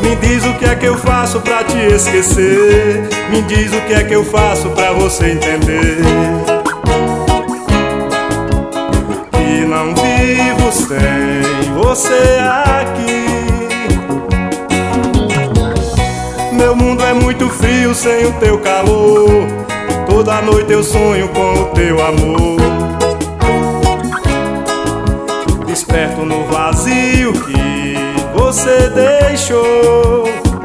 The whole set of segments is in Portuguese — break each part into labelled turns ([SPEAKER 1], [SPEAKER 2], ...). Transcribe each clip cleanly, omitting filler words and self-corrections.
[SPEAKER 1] Me diz o que é que eu faço pra te esquecer. Me diz o que é que eu faço pra você entender que não vivo sem você aqui. Meu mundo é muito frio sem o teu calor. Toda noite eu sonho com o teu amor. Desperto no vazio que você deixou.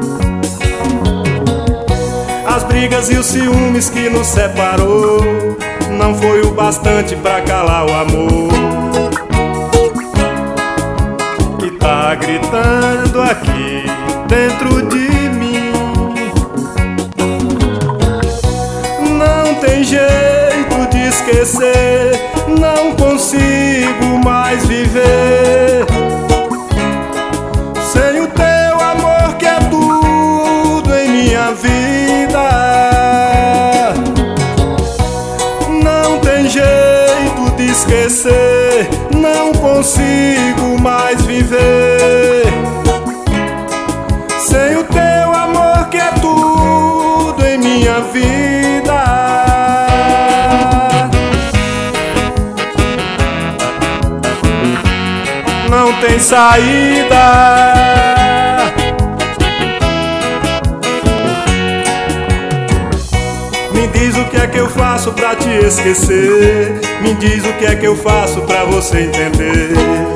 [SPEAKER 1] As brigas e os ciúmes que nos separou não foi o bastante pra calar o amor que tá gritando aqui dentro de mim. Não tem jeito de esquecer, não consigo mais viver sem o teu amor que é tudo em minha vida. Não tem jeito de esquecer, não consigo mais viver sem o teu amor que é tudo em minha vida. Não tem saída. Me diz o que é que eu faço pra te esquecer. Me diz o que é que eu faço pra você entender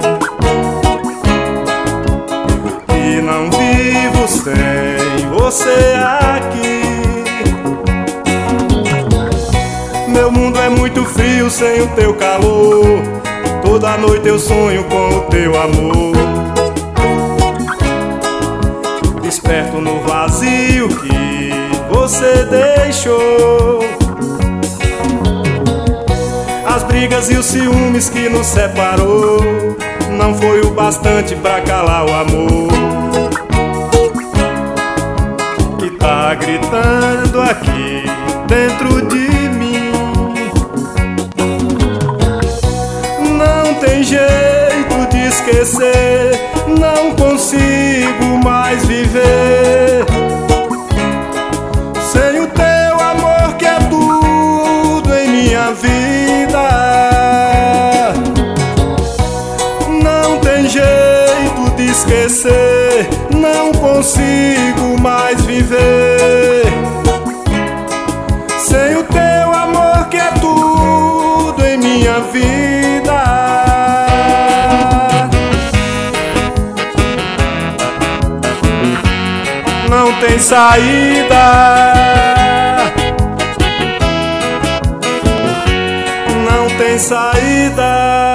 [SPEAKER 1] que não vivo sem você aqui. Meu mundo é muito frio sem o teu calor. Toda noite eu sonho com o teu amor. Desperto no vazio que você deixou. As brigas e os ciúmes que nos separou não foi o bastante pra calar o amor que tá gritando aqui dentro de mim. Não tem jeito de esquecer, não consigo mais viver sem o teu amor que é tudo em minha vida. Não tem jeito de esquecer, não consigo mais viver sem o teu amor que é tudo em minha vida. Não tem saída. Não tem saída.